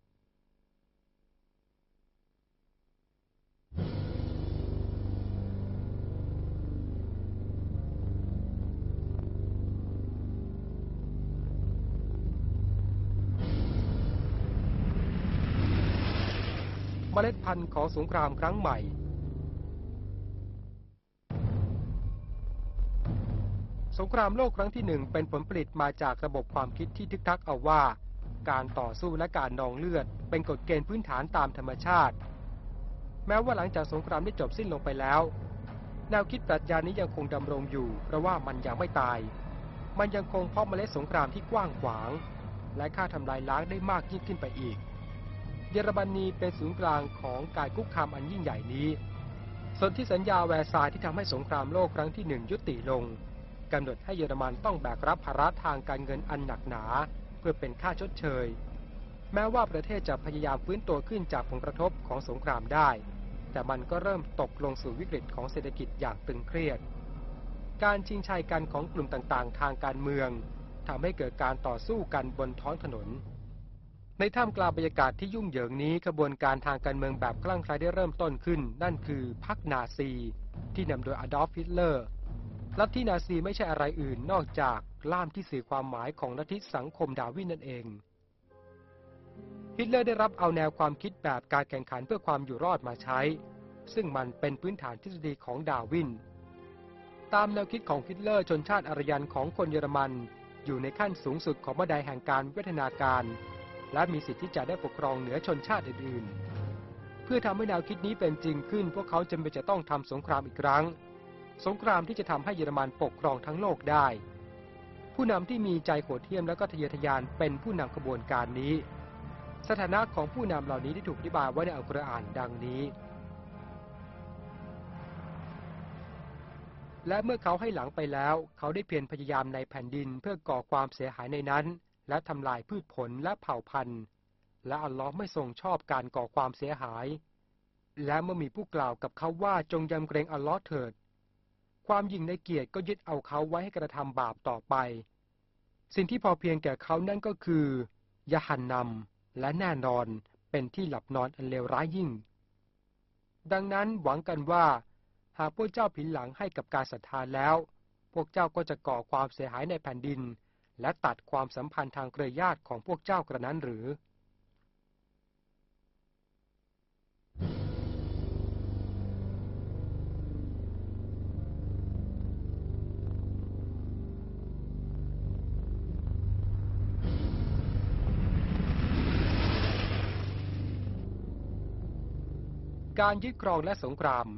เมล็ดพันธุ์ของสงครามครั้งใหม่สงครามโลกครั้งที่หนึ่งเป็นผลผลิตมาจากระบบความคิดที่ทึกทักเอาว่าการต่อสู้และการนองเลือดเป็นกฎเกณฑ์พื้นฐานตามธรรมชาติแม้ว่าหลังจากสงครามได้จบสิ้นลงไปแล้วแนวคิดปรัชญานี้ยังคงดำรงอยู่เพราะว่ามันยังไม่ตายมันยังคงเพาะเมล็ดสงครามที่กว้างขวางและฆ่าทำลายล้างได้มากยิ่งขึ้นไปอีกเยอรมนีเป็นศูนย์กลางของการคุกคามอันยิ่งใหญ่นี้สนธิสัญญาแวร์ซายน์ที่ทำให้สงครามโลกครั้งที่หนึ่งยุติลงกำหนดให้เยอรมันต้องแบกรับภาระทางการเงินอันหนักหนาเพื่อเป็นค่าชดเชยแม้ว่าประเทศจะพยายามฟื้นตัวขึ้นจากผลกระทบของสงครามได้แต่มันก็เริ่มตกลงสู่วิกฤตของเศรษฐกิจอย่างตึงเครียดการชิงชัยกันของกลุ่มต่างๆทางการเมืองทำให้เกิดการต่อสู้กันบนท้องถนนในท่ามกลางบรรยากาศที่ยุ่งเหยิงนี้กระบวนการทางการเมืองแบบคลั่งไคล้ได้เริ่มต้นขึ้นนั่นคือพรรคนาซีที่นำโดยอดอล์ฟ ฮิตเลอร์ลัทธินาซีไม่ใช่อะไรอื่นนอกจากล่ามที่สื่อความหมายของลัทธิสังคมดาร์วินนั่นเองฮิตเลอร์ได้รับเอาแนวความคิดแบบการแข่งขันเพื่อความอยู่รอดมาใช้ซึ่งมันเป็นพื้นฐานทฤษฎีของดาร์วินตามแนวคิดของฮิตเลอร์ชนชาติอารยันของคนเยอรมันอยู่ในขั้นสูงสุดของบันไดแห่งการวิวัฒนาการและมีสิทธิ์ที่จะได้ปกครองเหนือชนชาติอื่นๆเพื่อทำให้แนวคิดนี้เป็นจริงขึ้นพวกเขาจำเป็นจะต้องทำสงครามอีกครั้งสงครามที่จะทำให้เยอรมันปกครองทั้งโลกได้ผู้นำที่มีใจโหดเหี้ยมและก็ทะเยอทะยานเป็นผู้นำขบวนการนี้สถานะของผู้นำเหล่านี้ได้ถูกอธิบายไว้ในอัลกุรอานดังนี้และเมื่อเขาให้หลังไปแล้วเขาได้เพียรพยายามในแผ่นดินเพื่อก่อความเสียหายในนั้นและทำลายพืชผลและเผ่าพันธุ์และอัลลอฮ์ไม่ทรงชอบการก่อความเสียหายและเมื่อมีผู้กล่าวกับเขาว่าจงยำเกรงอัลลอฮ์เถิดความยิ่งในเกียรติก็ยึดเอาเขาไว้ให้กระทำบาปต่อไปสิ่งที่พอเพียงแก่เขานั่นก็คือยะฮันนัมและแน่นอนเป็นที่หลับนอนอันเลวร้ายยิ่งดังนั้นหวังกันว่าหากพวกเจ้าผินหลังให้กับการศรัทธาแล้วพวกเจ้าก็จะก่อความเสียหายในแผ่นดินและตัดความสัมพันธ์ทางเครือญาติของพวกเจ้ากระนั้นหรือการยึดครองและสงคราม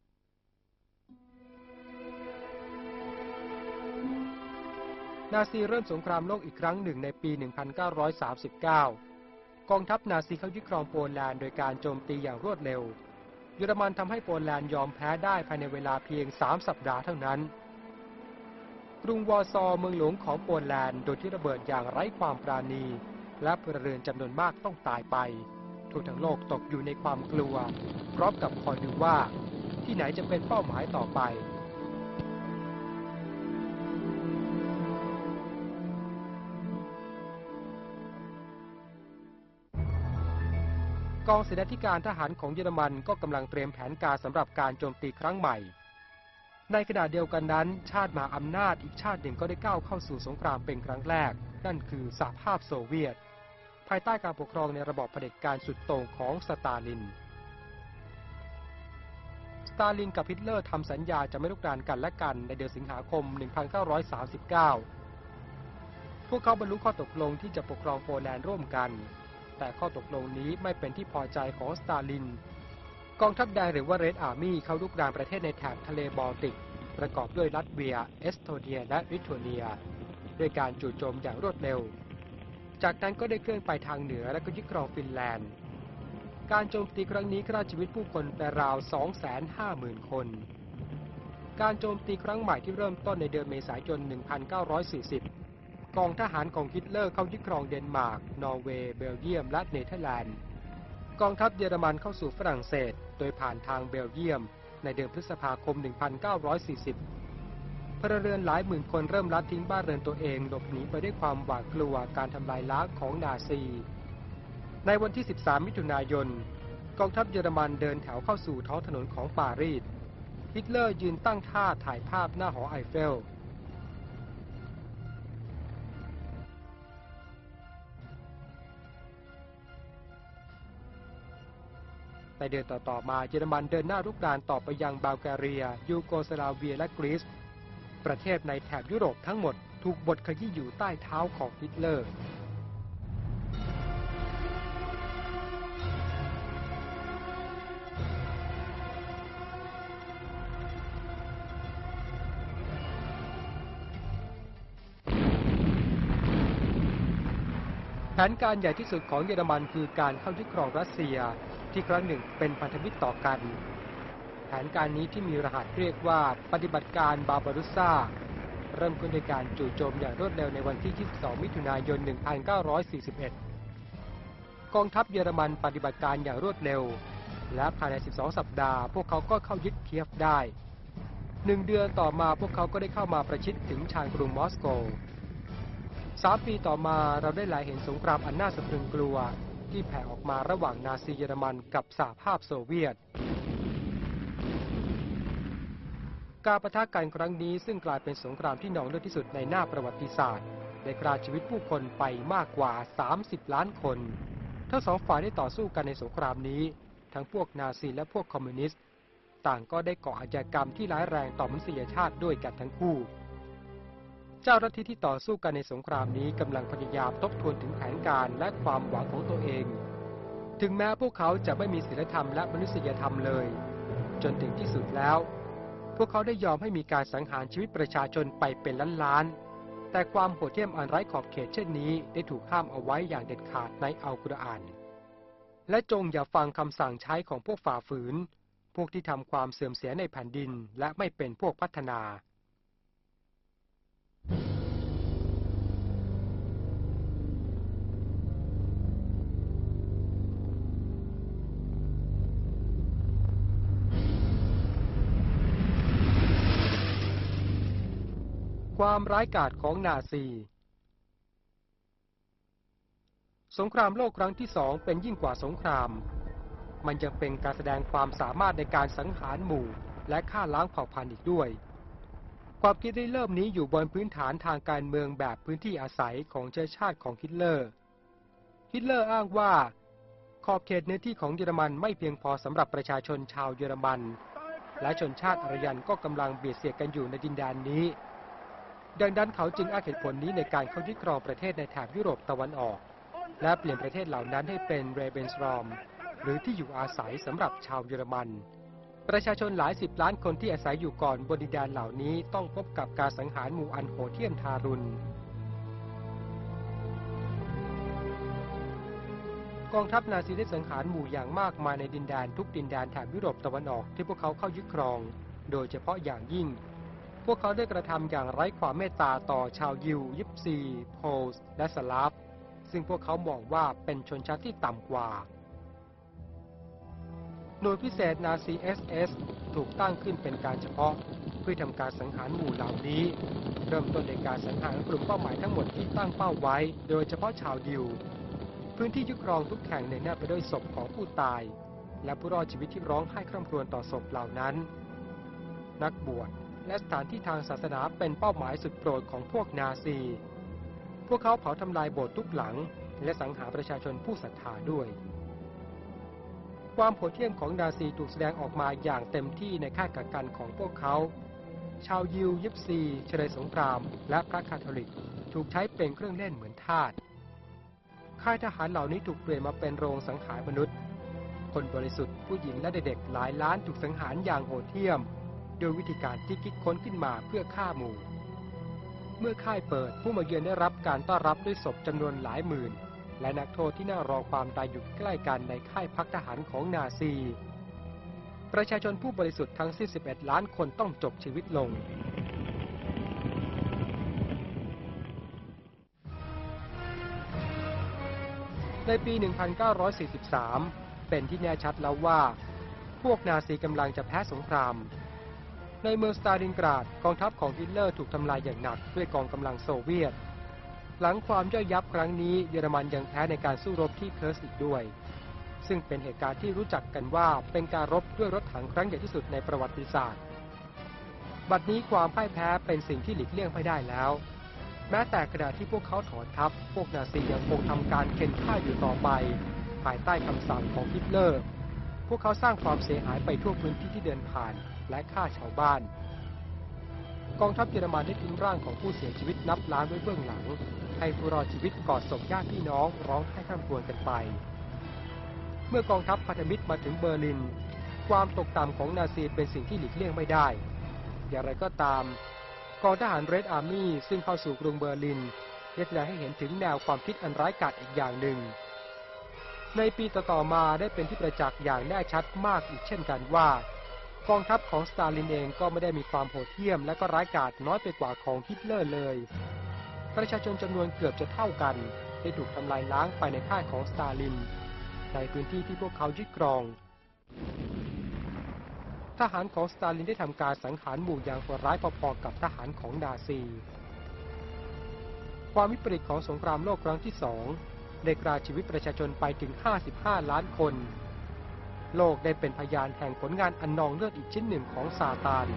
นาซีเริ่มสงครามโลกอีกครั้งหนึ่งในปี หนึ่งพันเก้าร้อยสามสิบเก้า กองทัพนาซีเข้ายึดครองโปแลนด์โดยการโจมตีอย่างรวดเร็วเยอรมันทำให้โปแลนด์ยอมแพ้ได้ภายในเวลาเพียงสามสัปดาห์เท่านั้นกรุงวอร์ซอเมืองหลวงของโปแลนด์โดนที่ระเบิดอย่างไร้ความปราณีและพลเรือนจำนวนมากต้องตายไปทั่วทั้งโลกตกอยู่ในความกลัวพร้อมกับคอยดูว่าที่ไหนจะเป็นเป้าหมายต่อไปกองเสนาธิการทหารของเยอรมันก็กำลังเตรียมแผนการสำหรับการโจมตีครั้งใหม่ในขณะเดียวกันนั้นชาติมหาอำนาจอีกชาติหนึ่งก็ได้ก้าวเข้าสู่สงครามเป็นครั้งแรกนั่นคือสหภาพโซเวียตภายใต้การปกครองในระบอบเผด็จการสุดโต่งของสตาลินสตาลินกับฮิตเลอร์ทำสัญญาจะไม่รุกรานกันและกันในเดือนสิงหาคม หนึ่งพันเก้าร้อยสามสิบเก้า พวกเขาบรรลุข้อตกลงที่จะปกครองโปแลนด์ร่วมกันแต่ข้อตกลงนี้ไม่เป็นที่พอใจของสตาลินกองทัพแดงหรือว่าเรดอาร์มี่เข้ารุกรานประเทศในแถบทะเลบอลติกประกอบด้วยลัตเวียเอสโตเนียและลิทัวเนียด้วยการจู่โจมอย่างรวดเร็วจากนั้นก็ได้เคลื่อนไปทางเหนือและก็ยึดครองฟินแลนด์การโจมตีครั้งนี้ฆ่าชีวิตผู้คนไปราว สองแสนห้าหมื่น คนการโจมตีครั้งใหม่ที่เริ่มต้นในเดือนเมษายน หนึ่งพันเก้าร้อยสี่สิบ กองทหารของฮิตเลอร์เข้ายึดครองเดนมาร์กนอร์เวย์เบลเยียมและเนเธอร์แลนด์กองทัพเยอรมันเข้าสู่ฝรั่งเศสโดยผ่านทางเบลเยียมในเดือนพฤษภาคม หนึ่งพันเก้าร้อยสี่สิบ พลเรือนหลายหมื่นคนเริ่มลัดทิ้งบ้านเรือนตัวเองหลบหนีไปด้วยความหวาดกลัวการทำลายล้างของนาซีในวันที่ สิบสาม มิถุนายนกองทัพเยอรมันเดินแถวเข้าสู่ท้องถนนของปารีสฮิตเลอร์ยืนตั้งท่าถ่ายภาพหน้าหอไอเฟลในเดือนต่อๆมาเยอรมันเดินหน้ารุกรานต่อไปยังบัลแกเรียยูโกสลาเวียและกรีซประเทศในแถบยุโรปทั้งหมดถูกบดขยี้อยู่ใต้เท้าของฮิตเลอร์แผนการใหญ่ที่สุดของเยอรมันคือการเข้ายึดครองรัสเซียที่ครั้งหนึ่งเป็นพันธมิตรต่อกันแผนการนี้ที่มีรหัสเรียกว่าปฏิบัติการบาบารุสซาเริ่มขึ้นด้วยการจู่โจมอย่างรวดเร็วในวันที่ ยี่สิบสอง มิถุนายน หนึ่งพันเก้าร้อยสี่สิบเอ็ด กองทัพเยอรมันปฏิบัติการอย่างรวดเร็วและภายใน สิบสอง สัปดาห์พวกเขาก็เข้ายึดเคียฟได้หนึ่งเดือนต่อมาพวกเขาก็ได้เข้ามาประชิดถึงชานกรุงมอสโกสามปีต่อมาเราได้หลายเห็นสงครามอันน่าสะพรึงกลัวที่แผ่ออกมาระหว่างนาซีเยอรมันกับสหภาพโซเวียตการปะทะกันครั้งนี้ซึ่งกลายเป็นสงครามที่หนองเลือดที่สุดในหน้าประวัติศาสตร์ได้ฆ่าชีวิตผู้คนไปมากกว่าสามสิบล้านคนทั้งสองฝ่ายได้ต่อสู้กันในสงครามนี้ทั้งพวกนาซีและพวกคอมมิวนิสต์ต่างก็ได้ก่ออาชญากรรมที่ร้ายแรงต่อมนุษยชาติด้วยกันทั้งคู่เจ้าลัทธิที่ต่อสู้กันในสงครามนี้กำลังพยายามทบทวนถึงแผนการและความหวังของตัวเองถึงแม้พวกเขาจะไม่มีศีลธรรมและมนุษยธรรมเลยจนถึงที่สุดแล้วพวกเขาได้ยอมให้มีการสังหารชีวิตประชาชนไปเป็นล้านๆแต่ความโหดเหี้ยมอันไร้ขอบเขตเช่นนี้ได้ถูกห้ามเอาไว้อย่างเด็ดขาดในอัลกุรอานและจงอย่าฟังคำสั่งใช้ของพวกฝ่าฝืนพวกที่ทำความเสื่อมเสียในแผ่นดินและไม่เป็นพวกพัฒนาความร้ายกาจของนาซีสงครามโลกครั้งที่สองเป็นยิ่งกว่าสงครามมันยังเป็นการแสดงความสามารถในการสังหารหมู่และฆ่าล้างเผ่าพันธุ์อีกด้วยความคิดได้เริ่มนี้อยู่บนพื้นฐานทางการเมืองแบบพื้นที่อาศัยของเชื้อชาติของฮิตเลอร์ฮิตเลอร์อ้างว่าขอบเขตเนื้อที่ของเยอรมันไม่เพียงพอสำหรับประชาชนชาวเยอรมันและชนชาติอารยันก็กำลังเบียดเสียดกันอยู่ในดินแดนนี้ดังนั้นเขาจึงอ้างเหตุผลนี้ในการเข้ายึดครองประเทศในแถบยุโรปตะวันออกและเปลี่ยนประเทศเหล่านั้นให้เป็นเรเบนสรอมหรือที่อยู่อาศัยสำหรับชาวเยอรมันประชาชนหลายสิบล้านคนที่อาศัยอยู่ก่อนบนดินแดนเหล่านี้ต้องพบกับการสังหารหมู่อันโหดเหี้ยมทารุณกองทัพนาซีได้สังหารหมู่อย่างมากมายในดินแดนทุกดินแดนแถบยุโรปตะวันออกที่พวกเขาเข้ายึดครองโดยเฉพาะอย่างยิ่งพวกเขาได้กระทำอย่างไร้ความเมตตาต่อชาวยิวยิปซีโพลส์และสลาฟซึ่งพวกเขามองว่าเป็นชนชาติที่ต่ำกว่าหน่วยพิเศษนาซี เอส เอส ถูกตั้งขึ้นเป็นการเฉพาะเพื่อทำการสังหารหมู่เหล่านี้เริ่มต้นในการสังหารกลุ่มเป้าหมายทั้งหมดที่ตั้งเป้าไว้โดยเฉพาะชาวยิวพื้นที่ยึดครองทุกแห่งในแนบไปด้วยศพของผู้ตายและผู้รอดชีวิตที่ร้องไห้คร่ำครวญต่อศพเหล่านั้นนักบวชและสถานที่ทางศาสนาเป็นเป้าหมายสุดโปรดของพวกนาซีพวกเขาเผาทำลายโบสถ์ทุกหลังและสังหารประชาชนผู้ศรัทธาด้วยความโหดเหี้ยมของนาซีถูกแสดงออกมาอย่างเต็มที่ในค่ายกักกันของพวกเขาชาวยิวยิปซีเฉลยสงครามและพระคาทอลิกถูกใช้เป็นเครื่องเล่นเหมือนทาสค่ายทหารเหล่านี้ถูกเปลี่ยนมาเป็นโรงสังหารมนุษย์คนบริสุทธิ์ผู้หญิงและเด็กๆหลายล้านถูกสังหารอย่างโหดเหี้ยมโดยวิธีการที่คิดค้นขึ้นมาเพื่อฆ่าหมู่เมื่อค่ายเปิดผู้มาเยือนได้รับการต้อนรับด้วยศพจำนวนหลายหมื่นและนักโทษที่น่ารอความตายอยู่ใกล้กันในค่ายพักทหารของนาซีประชาชนผู้บริสุทธิ์ทั้งสิ้นสิบเอ็ดล้านคนต้องจบชีวิตลงในปี หนึ่งพันเก้าร้อยสี่สิบสาม เป็นที่แน่ชัดแล้วว่าพวกนาซีกำลังจะแพ้สงครามในเมืองสตาลินกราดกองทัพของฮิตเลอร์ถูกทำลายอย่างหนักด้วยกองกำลังโซเวียตหลังความย่อยยับครั้งนี้เยอรมันยังแพ้ในการสู้รบที่เคิร์สอีกด้วยซึ่งเป็นเหตุการณ์ที่รู้จักกันว่าเป็นการรบด้วยรถถังครั้งใหญ่ที่สุดในประวัติศาสตร์บัดนี้ความพ่ายแพ้เป็นสิ่งที่หลีกเลี่ยงไม่ได้แล้วแม้แต่ขณะที่พวกเขาถอนทัพพวกนาซียังคงทำการเข็นฆ่าอยู่ต่อไปภายใต้คำสั่งของฮิตเลอร์พวกเขาสร้างความเสียหายไปทั่วพื้นที่ที่เดินผ่านและฆ่าชาวบ้านกองทัพเยอรมันได้ทิ้งร่างของผู้เสียชีวิตนับล้านไว้เบื้องหลังให้ผู้รอดชีวิตกอดศพญาติพี่น้องร้องไห้คร่ำครวญกันไปเมื่อกองทัพพันธมิตรมาถึงเบอร์ลินความตกต่ำของนาซีเป็นสิ่งที่หลีกเลี่ยงไม่ได้อย่างไรก็ตามกองทหารเรดอาร์มี่ซึ่งเข้าสู่กรุงเบอร์ลินได้แสดงให้เห็นถึงแนวความคิดอันร้ายกาจอีกอย่างหนึ่งในปีต่อๆมาได้เป็นที่ประจักษ์อย่างแน่ชัดมากอีกเช่นกันว่ากองทัพของสตาลินเองก็ไม่ได้มีความโหดเหี้ยมและก็ร้ายกาจน้อยไปกว่าของฮิตเลอร์เลยประชาชนจำนวนเกือบจะเท่ากันได้ถูกทำลายล้างไปในค่ายของสตาลินในพื้นที่ที่พวกเขายึดครองทหารของสตาลินได้ทำการสังหารหมู่อย่างโหดร้ายพอๆกับทหารของนาซีความวิปริตของสงครามโลกครั้งที่สองได้ฆ่าชีวิตประชาชนไปถึงห้าสิบห้าล้านคนโลกได้เป็นพยานแห่งผลงานอันนองเลือดอีกชิ้นหนึ่งของซาตาน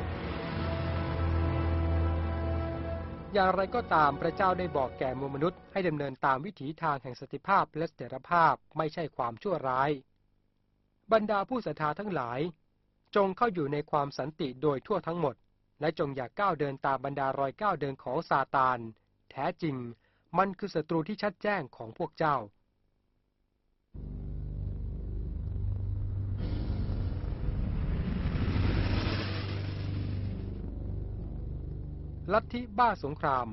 อย่างไรก็ตามพระเจ้าได้บอกแก่มวลมนุษย์ให้ดำเนินตามวิถีทางแห่งสันติภาพและเสถียรภาพไม่ใช่ความชั่วร้ายบรรดาผู้ศรัทธาทั้งหลายจงเข้าอยู่ในความสันติโดยทั่วทั้งหมดและจงอย่าก้าวเดินตามบรรดารอยก้าวเดินของซาตานแท้จริงมันคือศัตรูที่ชัดแจ้งของพวกเจ้าลัทธิบ้าสงคราม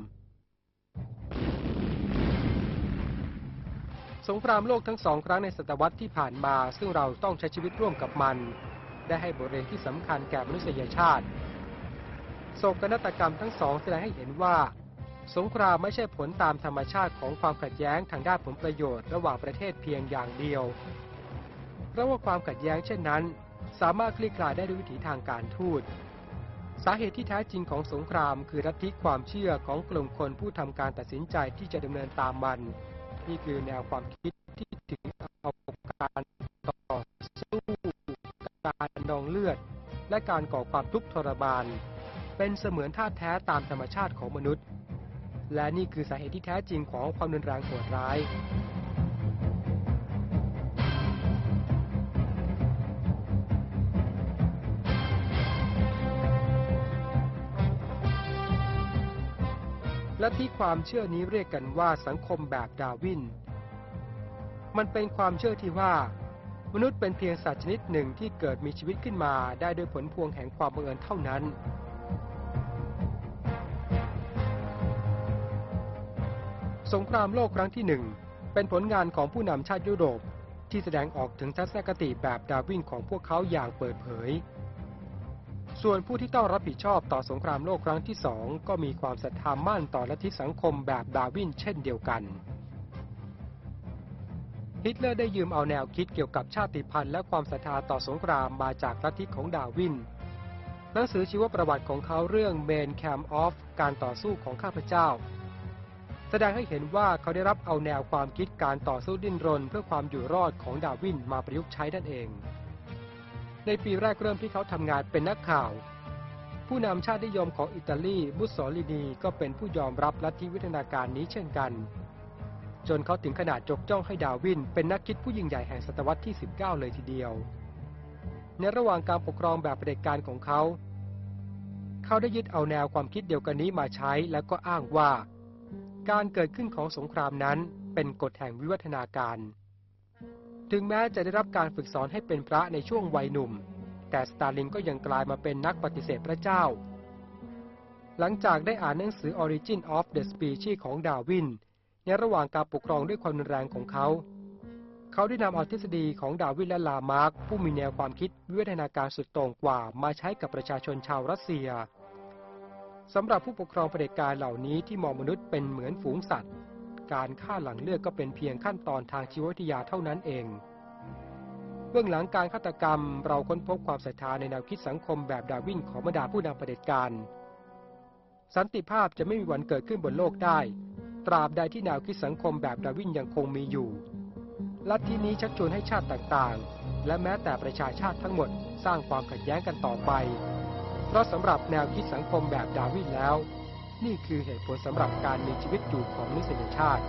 สงครามโลกทั้งสองครั้งในศตวรรษที่ผ่านมาซึ่งเราต้องใช้ชีวิตร่วมกับมันได้ให้บทเรียนที่สำคัญแก่มนุษยชาติโศกนาฏกรรมทั้งสองแสดงให้เห็นว่าสงครามไม่ใช่ผลตามธรรมชาติของความขัดแย้งทางด้านผลประโยชน์ระหว่างประเทศเพียงอย่างเดียวเพราะว่าความขัดแย้งเช่นนั้นสามารถคลี่คลายได้ด้วยวิถีทางการทูตสาเหตุที่แท้จริงของสงครามคือลัทธิความเชื่อของกลุ่มคนผู้ทำการตัดสินใจที่จะดำเนินตามมันนี่คือแนวความคิดที่ถือเอาการต่อสู้การนองเลือดและการก่อความทุกข์ทรมานเป็นเสมือนธาตุแท้ตามธรรมชาติของมนุษย์และนี่คือสาเหตุที่แท้จริงของความรุนแรงโหดร้ายและที่ความเชื่อนี้เรียกกันว่าสังคมแบบดาร์วินมันเป็นความเชื่อที่ว่ามนุษย์เป็นเพียงสัตว์ชนิดหนึ่งที่เกิดมีชีวิตขึ้นมาได้โดยผลพวงแห่งความบังเอิญเท่านั้นสงครามโลกครั้งที่หนึ่งเป็นผลงานของผู้นำชาติยุโรปที่แสดงออกถึงทัศนคติแบบดาร์วินของพวกเขาอย่างเปิดเผยส่วนผู้ที่ต้องรับผิดชอบต่อสงครามโลกครั้งที่สองก็มีความศรัทธามั่นต่อลัทธิสังคมแบบดาร์วินเช่นเดียวกันฮิตเลอร์ได้ยืมเอาแนวคิดเกี่ยวกับชาติพันธุ์และความศรัทธาต่อสงครามมาจากลัทธิของดาร์วินหนังสือชีวประวัติของเขาเรื่อง Mein Kampf of การต่อสู้ของข้าพเจ้าแสดงให้เห็นว่าเขาได้รับเอาแนวความคิดการต่อสู้ดิ้นรนเพื่อความอยู่รอดของดาร์วินมาประยุกต์ใช้นั่นเองในปีแรกเริ่มที่เขาทำงานเป็นนักข่าวผู้นำชาตินิยมของอิตาลีมุสโสลินีก็เป็นผู้ยอมรับลัทธิวิทยาการนี้เช่นกันจนเขาถึงขนาดยกย่องให้ดาร์วินเป็นนักคิดผู้ยิ่งใหญ่แห่งศตวรรษที่สิบเก้าเลยทีเดียวในระหว่างการปกครองแบบเผด็จการของเขาเขาได้ยึดเอาแนวความคิดเดียวกันนี้มาใช้แล้วก็อ้างว่าการเกิดขึ้นของสงครามนั้นเป็นกฎแห่งวิวัฒนาการถึงแม้จะได้รับการฝึกสอนให้เป็นพระในช่วงวัยหนุ่มแต่สตาลินก็ยังกลายมาเป็นนักปฏิเสธพระเจ้าหลังจากได้อ่านหนังสือ Origin of the Species ของดาร์วินในระหว่างการปกครองด้วยความรุนแรงของเขาเขาได้นำเอาทฤษฎีของดาร์วินและลามาร์กผู้มีแนวความคิดวิวัฒนาการสุดโต่งกว่ามาใช้กับประชาชนชาวรัสเซียสำหรับผู้ปกครองเผด็จการเหล่านี้ที่มองมนุษย์เป็นเหมือนฝูงสัตว์การฆ่าหลังเลือดก็เป็นเพียงขั้นตอนทางชีววิทยาเท่านั้นเองเบื้องหลังการฆาตกรรมเราค้นพบความศรัทธาในแนวคิดสังคมแบบดาร์วินของบรรดาผู้นำเผด็จการสันติภาพจะไม่มีวันเกิดขึ้นบนโลกได้ตราบใดที่แนวคิดสังคมแบบดาร์วินยังคงมีอยู่ลัทธินี้ชักชวนให้ชาติต่างๆและแม้แต่ประชาชาติทั้งหมดสร้างความขัดแย้งกันต่อไปเพราะสำหรับแนวคิดสังคมแบบดาร์วินแล้วนี่คือเหตุผลสำหรับการมีชีวิตอยู่ของมนุษยชาติ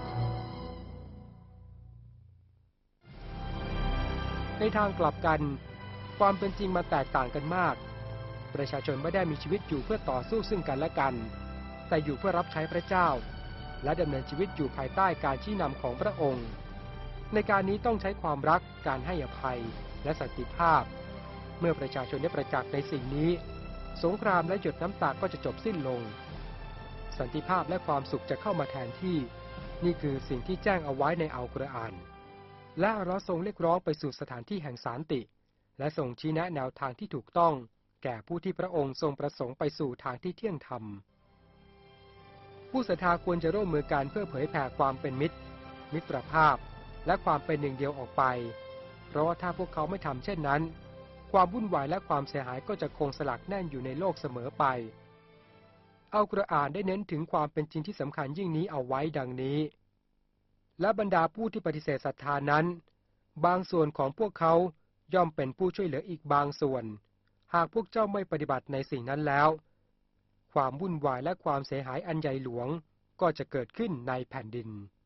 ในทางกลับกันความเป็นจริงมันแตกต่างกันมากประชาชนไม่ได้มีชีวิตอยู่เพื่อต่อสู้ซึ่งกันและกันแต่อยู่เพื่อรับใช้พระเจ้าและดำเนินชีวิตอยู่ภายใต้การชี้นำของพระองค์ในการนี้ต้องใช้ความรักการให้อภัยและสันติภาพเมื่อประชาชนได้ประจักษ์ในสิ่งนี้สงครามและหยดน้ำตาก็จะจบสิ้นลงสันติภาพและความสุขจะเข้ามาแทนที่นี่คือสิ่งที่แจ้งเอาไว้ในอัลกุรอานและอัลเลาะห์ทรงเรียกร้องไปสู่สถานที่แห่งสันติและทรงชี้แนะแนวทางที่ถูกต้องแก่ผู้ที่พระองค์ทรงประสงค์ไปสู่ทางที่เที่ยงธรรมผู้ศรัทธาควรจะร่วมมือกันเพื่อเผยแผ่ความเป็นมิตรมิตรภาพและความเป็นหนึ่งเดียวออกไปเพราะว่าถ้าพวกเขาไม่ทำเช่นนั้นความวุ่นวายและความเสียหายก็จะคงสลักแน่นอยู่ในโลกเสมอไปอัลกุรอานได้เน้นถึงความเป็นจริงที่สำคัญยิ่งนี้เอาไว้ดังนี้และบรรดาผู้ที่ปฏิเสธศรัทธานั้นบางส่วนของพวกเขาย่อมเป็นผู้ช่วยเหลืออีกบางส่วนหากพวกเจ้าไม่ปฏิบัติในสิ่งนั้นแล้วความวุ่นวายและความเสียหายอันใหญ่หลวงก็จะเกิดขึ้นในแผ่นดิน